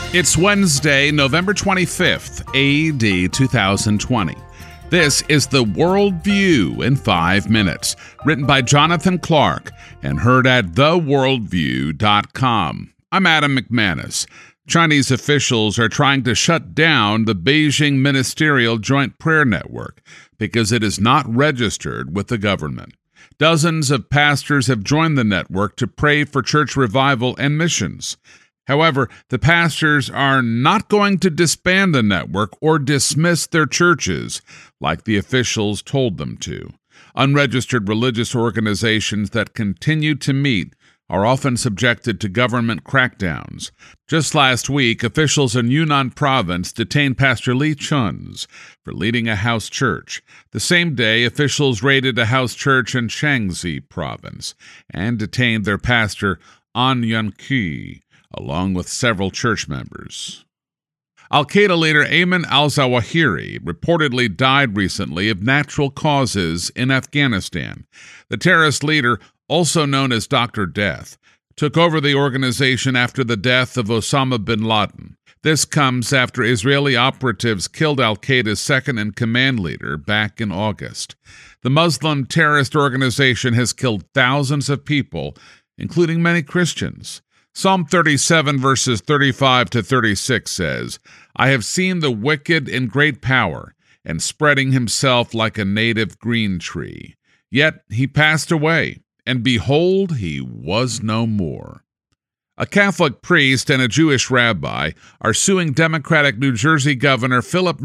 It's Wednesday, November 25th, AD 2020. This is The Worldview in 5 minutes, written by Jonathan Clark and heard at theworldview.com. I'm Adam McManus. Chinese officials are trying to shut down the Beijing Ministerial Joint Prayer Network because it is not registered with the government. Dozens of pastors have joined the network to pray for church revival and missions. However, the pastors are not going to disband the network or dismiss their churches like the officials told them to. Unregistered religious organizations that continue to meet are often subjected to government crackdowns. Just last week, officials in Yunnan province detained Pastor Li Chun's for leading a house church. The same day, officials raided a house church in Shaanxi province and detained their pastor An Yanqi, along with several church members. Al-Qaeda leader Ayman al-Zawahiri reportedly died recently of natural causes in Afghanistan. The terrorist leader, also known as Dr. Death, took over the organization after the death of Osama bin Laden. This comes after Israeli operatives killed al-Qaeda's second-in-command leader back in August. The Muslim terrorist organization has killed thousands of people, including many Christians. Psalm 37 verses 35 to 36 says, "I have seen the wicked in great power, and spreading himself like a native green tree. Yet he passed away, and behold, he was no more." A Catholic priest and a Jewish rabbi are suing Democratic New Jersey Governor Philip